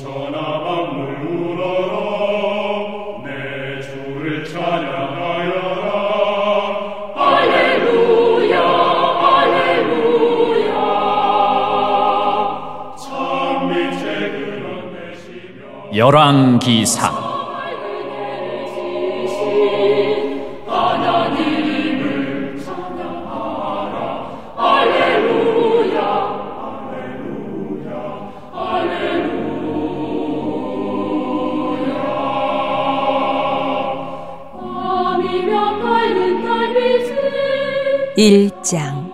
천하 만물 우러러 내 주를 찬양하여라. 할렐루야 할렐루야. 참 빛의 그런 내시며. 열왕기상. 일장.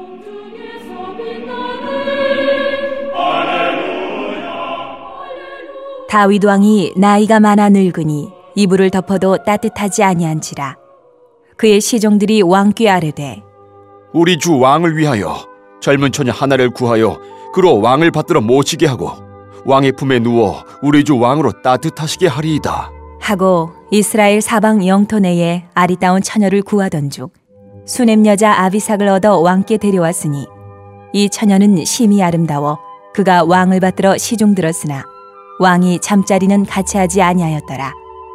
다윗 왕이 나이가 많아 늙으니 이불을 덮어도 따뜻하지 아니한지라. 그의 시종들이 왕께 아뢰되 우리 주 왕을 위하여 젊은 처녀 하나를 구하여 그로 왕을 받들어 모시게 하고 왕의 품에 누워 우리 주 왕으로 따뜻하시게 하리이다 하고 이스라엘 사방 영토 내에 아리따운 처녀를 구하던즉 수넴 여자 아비삭을 얻어 왕께 데려왔으니 이 처녀는 심히 아름다워 그가 왕을 받들어 시중 들었으나 왕이 잠자리는 같이 하지 아니하였더라.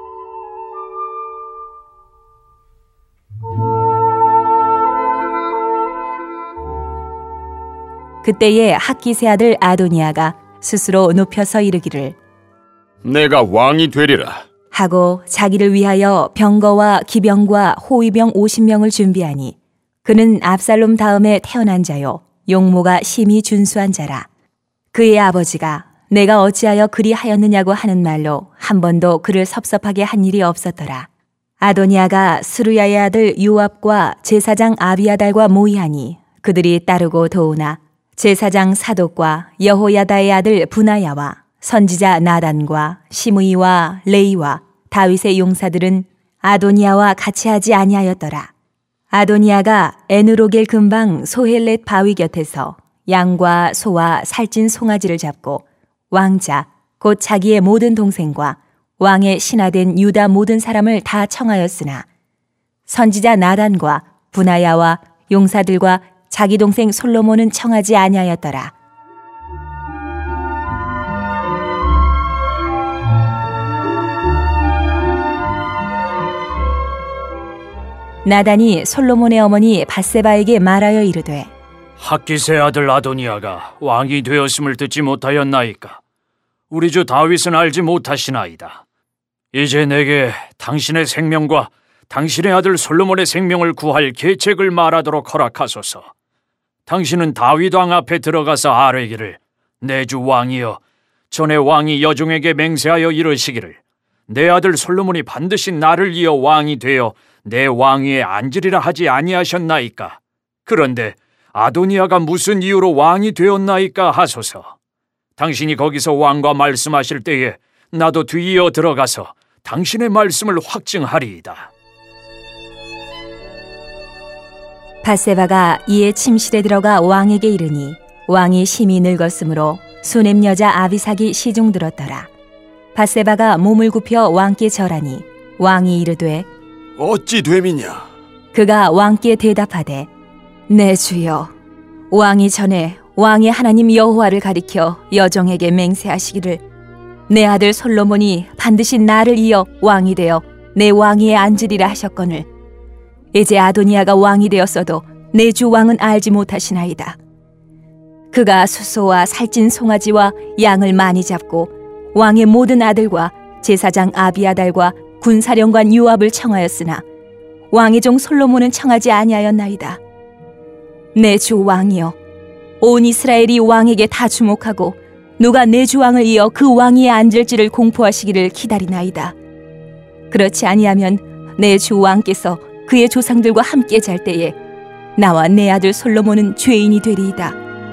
그때에 학기세 아들 아도니아가 스스로 눕혀서 이르기를 내가 왕이 되리라 하고 자기를 위하여 병거와 기병과 호위병 50명을 준비하니 그는 압살롬 다음에 태어난 자요 용모가 심히 준수한 자라. 그의 아버지가 내가 어찌하여 그리 하였느냐고 하는 말로 한 번도 그를 섭섭하게 한 일이 없었더라. 아도니아가 스루야의 아들 요압과 제사장 아비아달과 모이하니 그들이 따르고 도우나 제사장 사독과 여호야다의 아들 분하야와 선지자 나단과 시므이와 레이와 다윗의 용사들은 아도니아와 같이 하지 아니하였더라. 아도니아가 에누로겔 근방 소헬렛 바위 곁에서 양과 소와 살찐 송아지를 잡고 왕자 곧 자기의 모든 동생과 왕의 신하된 유다 모든 사람을 다 청하였으나 선지자 나단과 분하야와 용사들과 자기 동생 솔로몬은 청하지 아니하였더라. 나단이 솔로몬의 어머니 밧세바에게 말하여 이르되 학기세 아들 아도니아가 왕이 되었음을 듣지 못하였나이까? 우리 주 다윗은 알지 못하시나이다. 이제 내게 당신의 생명과 당신의 아들 솔로몬의 생명을 구할 계책을 말하도록 허락하소서. 당신은 다윗 왕 앞에 들어가서 아뢰기를 내 주 왕이여 전에 왕이 여종에게 맹세하여 이르시기를 내 아들 솔로몬이 반드시 나를 이어 왕이 되어 내 왕위에 앉으리라 하지 아니하셨나이까? 그런데 아도니아가 무슨 이유로 왕이 되었나이까 하소서. 당신이 거기서 왕과 말씀하실 때에 나도 뒤이어 들어가서 당신의 말씀을 확증하리이다. 밧세바가 이에 침실에 들어가 왕에게 이르니 왕이 심히 늙었으므로 수넴 여자 아비삭이 시중 들었더라. 밧세바가 몸을 굽혀 왕께 절하니 왕이 이르되 어찌 됨이냐? 그가 왕께 대답하되 내 주여 왕이 전에 왕의 하나님 여호와를 가리켜 여종에게 맹세하시기를 내 아들 솔로몬이 반드시 나를 이어 왕이 되어 내 왕위에 앉으리라 하셨거늘 이제 아도니아가 왕이 되었어도 내 주 왕은 알지 못하시나이다. 그가 수소와 살찐 송아지와 양을 많이 잡고 왕의 모든 아들과 제사장 아비아달과 군사령관 요압을 청하였으나 왕의 종 솔로몬은 청하지 아니하였나이다. 내 주 왕이여 온 이스라엘이 왕에게 다 주목하고 누가 내 주 왕을 이어 그 왕위에 앉을지를 공포하시기를 기다리나이다. 그렇지 아니하면 내 주 왕께서 그의 조상들과 함께 잘 때에 나와 내 아들 솔로몬은 죄인이 되리이다.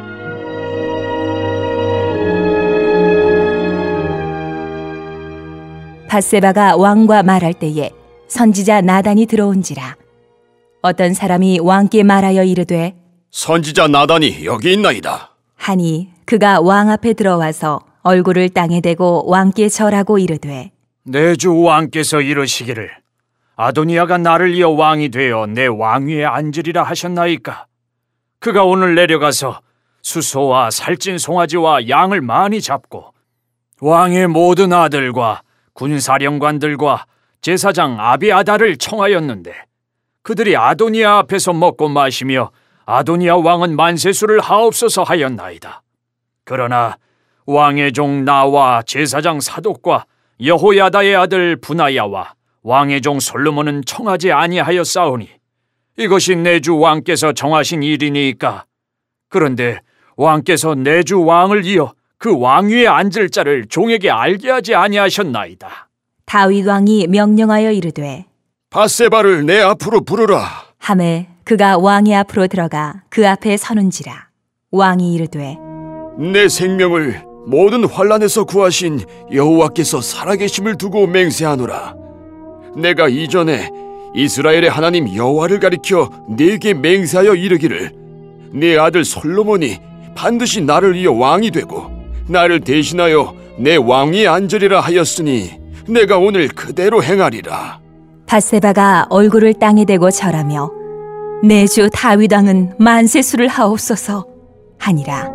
밧세바가 왕과 말할 때에 선지자 나단이 들어온지라. 어떤 사람이 왕께 말하여 이르되 선지자 나단이 여기 있나이다 하니 그가 왕 앞에 들어와서 얼굴을 땅에 대고 왕께 절하고 이르되 내 주 왕께서 이르시기를 아도니아가 나를 이어 왕이 되어 내 왕위에 앉으리라 하셨나이까? 그가 오늘 내려가서 수소와 살찐 송아지와 양을 많이 잡고 왕의 모든 아들과 군사령관들과 제사장 아비아달을 청하였는데 그들이 아도니아 앞에서 먹고 마시며 아도니아 왕은 만세수를 하옵소서 하였나이다. 그러나 왕의 종 나와 제사장 사독과 여호야다의 아들 분하야와 왕의 종 솔로몬은 청하지 아니하였사오니 이것이 내 주 왕께서 정하신 일이니까. 그런데 왕께서 내 주 왕을 이어 그 왕위에 앉을 자를 종에게 알게 하지 아니하셨나이다. 다윗 왕이 명령하여 이르되 밧세바를 내 앞으로 부르라. 하매 그가 왕의 앞으로 들어가 그 앞에 서는지라. 왕이 이르되 내 생명을 모든 환난에서 구하신 여호와께서 살아계심을 두고 맹세하노라. 내가 이전에 이스라엘의 하나님 여호와를 가리켜 네게 맹세하여 이르기를 네 아들 솔로몬이 반드시 나를 이어 왕이 되고 나를 대신하여 내 왕위에 앉으리라 하였으니 내가 오늘 그대로 행하리라. 밧세바가 얼굴을 땅에 대고 절하며 내 주 다윗 왕은 만세수를 하옵소서 하니라.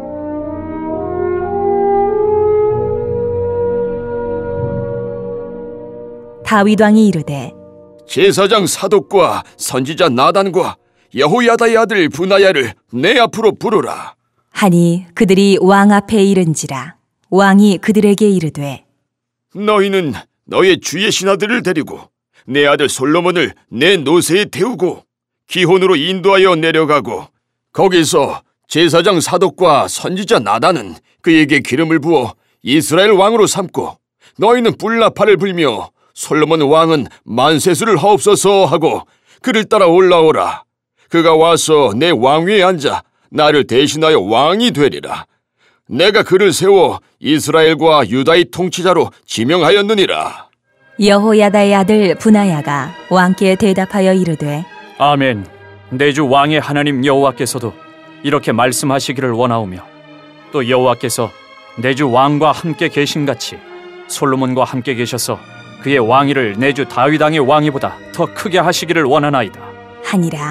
다윗 왕이 이르되 제사장 사독과 선지자 나단과 여호야다의 아들 분하야를 내 앞으로 부르라. 하니 그들이 왕 앞에 이른지라. 왕이 그들에게 이르되 너희는 너의 주의 신하들을 데리고 내 아들 솔로몬을 내 노새에 태우고 기혼으로 인도하여 내려가고 거기서 제사장 사독과 선지자 나단은 그에게 기름을 부어 이스라엘 왕으로 삼고 너희는 뿔나팔을 불며 솔로몬 왕은 만세수를 하옵소서 하고 그를 따라 올라오라. 그가 와서 내 왕위에 앉아 나를 대신하여 왕이 되리라. 내가 그를 세워 이스라엘과 유다의 통치자로 지명하였느니라. 여호야다의 아들 분하야가 왕께 대답하여 이르되 아멘. 내 주 왕의 하나님 여호와께서도 이렇게 말씀하시기를 원하오며 또 여호와께서 내 주 왕과 함께 계신같이 솔로몬과 함께 계셔서 그의 왕위를 내 주 다윗 왕의 왕위보다 더 크게 하시기를 원하나이다 하니라.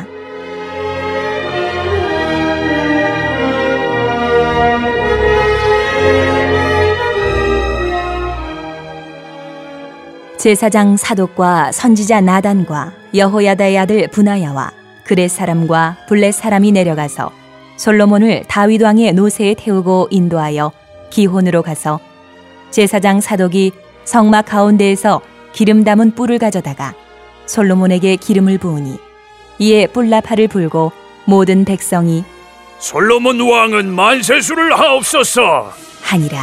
제사장 사독과 선지자 나단과 여호야다의 아들 분하야와 그렛 사람과 블렛 사람이 내려가서 솔로몬을 다윗 왕의 노새에 태우고 인도하여 기혼으로 가서 제사장 사독이 성막 가운데에서 기름 담은 뿔을 가져다가 솔로몬에게 기름을 부으니 이에 뿔나팔을 불고 모든 백성이 솔로몬 왕은 만세수를 하옵소서 하니라.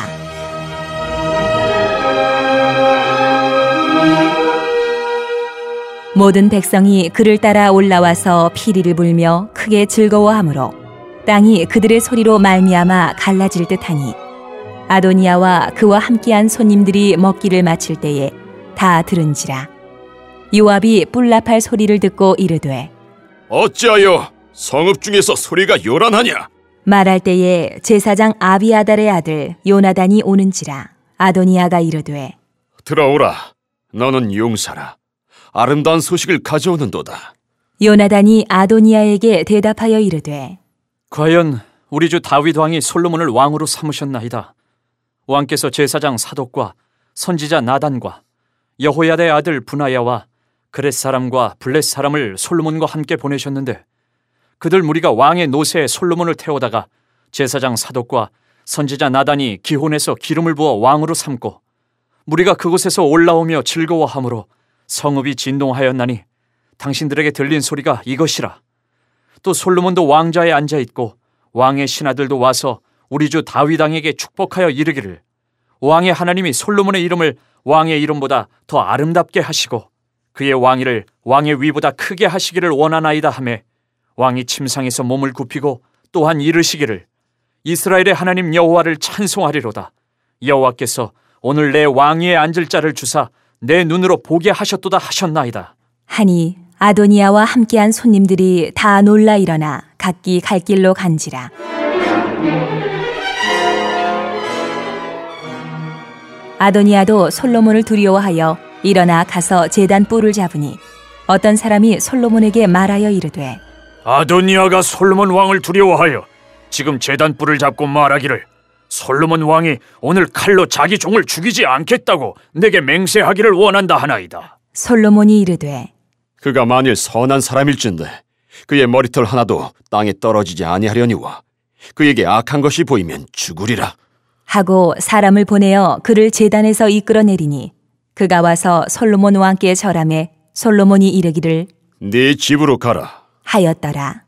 모든 백성이 그를 따라 올라와서 피리를 불며 크게 즐거워하므로 땅이 그들의 소리로 말미암아 갈라질 듯하니 아도니아와 그와 함께한 손님들이 먹기를 마칠 때에 다 들은지라. 요압이 뿔나팔 소리를 듣고 이르되 어찌하여 성읍 중에서 소리가 요란하냐? 말할 때에 제사장 아비아달의 아들 요나단이 오는지라. 아도니아가 이르되 들어오라. 너는 용사라. 아름다운 소식을 가져오는도다. 요나단이 아도니아에게 대답하여 이르되 과연 우리 주 다윗 왕이 솔로몬을 왕으로 삼으셨나이다. 왕께서 제사장 사독과 선지자 나단과 여호야다의 아들 분하야와 그렛 사람과 블렛 사람을 솔로몬과 함께 보내셨는데 그들 무리가 왕의 노새에 솔로몬을 태우다가 제사장 사독과 선지자 나단이 기혼해서 기름을 부어 왕으로 삼고 무리가 그곳에서 올라오며 즐거워하므로 성읍이 진동하였나니 당신들에게 들린 소리가 이것이라. 또 솔로몬도 왕좌에 앉아있고 왕의 신하들도 와서 우리 주 다윗 왕에게 축복하여 이르기를 왕의 하나님이 솔로몬의 이름을 왕의 이름보다 더 아름답게 하시고 그의 왕위를 왕의 위보다 크게 하시기를 원하나이다 하매 왕이 침상에서 몸을 굽히고 또한 이르시기를 이스라엘의 하나님 여호와를 찬송하리로다. 여호와께서 오늘 내 왕위에 앉을 자를 주사 내 눈으로 보게 하셨도다 하셨나이다 하니 아도니아와 함께한 손님들이 다 놀라 일어나 각기 갈 길로 간지라. 아도니아도 솔로몬을 두려워하여 일어나 가서 제단 뿔을 잡으니 어떤 사람이 솔로몬에게 말하여 이르되 아도니아가 솔로몬 왕을 두려워하여 지금 제단 뿔을 잡고 말하기를 솔로몬 왕이 오늘 칼로 자기 종을 죽이지 않겠다고 내게 맹세하기를 원한다 하나이다. 솔로몬이 이르되 그가 만일 선한 사람일진데 그의 머리털 하나도 땅에 떨어지지 아니하려니와 그에게 악한 것이 보이면 죽으리라. 하고 사람을 보내어 그를 제단에서 이끌어내리니 그가 와서 솔로몬 왕께 절하매 솔로몬이 이르기를 네 집으로 가라. 하였더라.